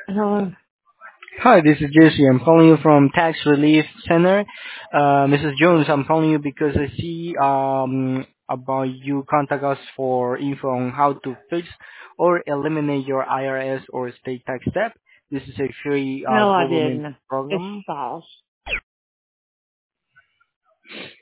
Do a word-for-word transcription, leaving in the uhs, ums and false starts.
Hello. Hi, this is Jesse. I'm calling you from Tax Relief Center. Uh, Missus Jones, I'm calling you because I see um, about you contact us for info on how to fix or eliminate your I R S or state tax debt. This is a free uh, No, I government didn't. It's program. false.